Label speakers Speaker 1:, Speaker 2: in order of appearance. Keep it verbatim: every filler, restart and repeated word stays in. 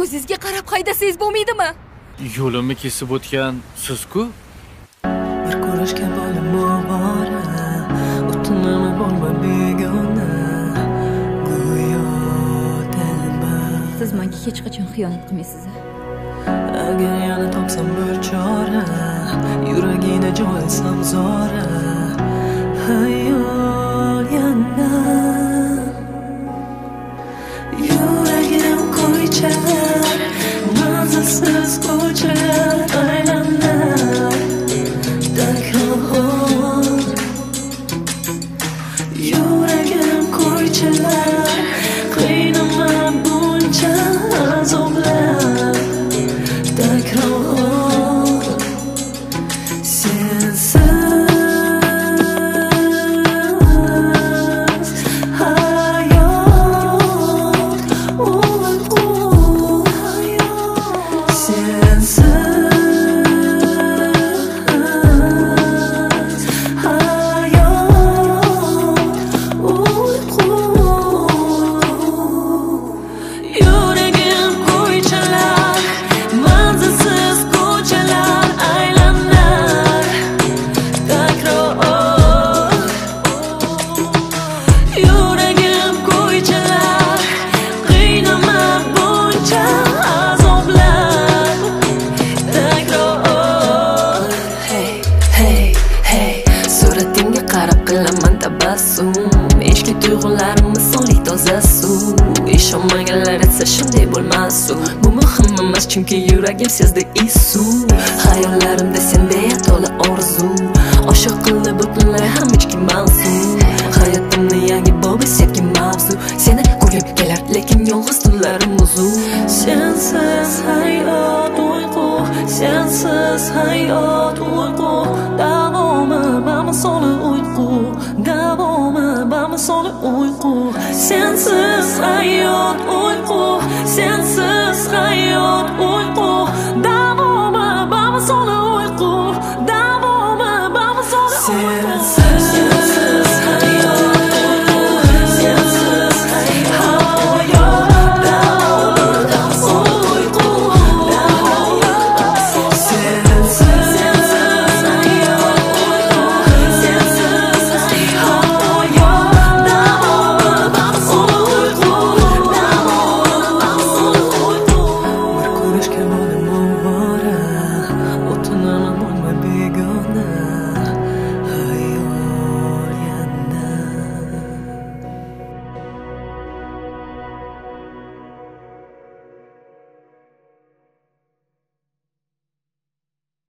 Speaker 1: ko'zingizga qarab haydasangiz bo'lmaydimi?
Speaker 2: Yo'limni kesib o'tgan siz-ku?
Speaker 3: Bir ko'rishga bo'lim bora, o'tinimi bo'lma begona. Go'yo telba.
Speaker 1: Siz menga hech qachon xiyonat qilmaysiz.
Speaker 3: Agar yana topsam bir chora, yuragingda joysam zora. Hayol yana yuragim ko'ychalar, manzilsiz ko'chalar aylanar. Takror yuragim ko'ychalar, qiynama buncha azoblar. Takror sensiz ishki tuyg'ularim misolli toza suv. Ishonmaganlar esa shunday bo'lmasu. Bu muhim emas chunki yuragim sezdi isu. Hayollarimda senday to'la orzu, oshiq qildi butunlay ham ichki mavzu. Hayotimni yangi bobi sevgi mavzu. Seni ko'rib kelar lekin yolg'iz tunlarim uzun. Sensiz hayot uyqu, sensiz hayot uyqu. Davomi bamisoli uyqu, davomi bamisoli uyqu. Sensiz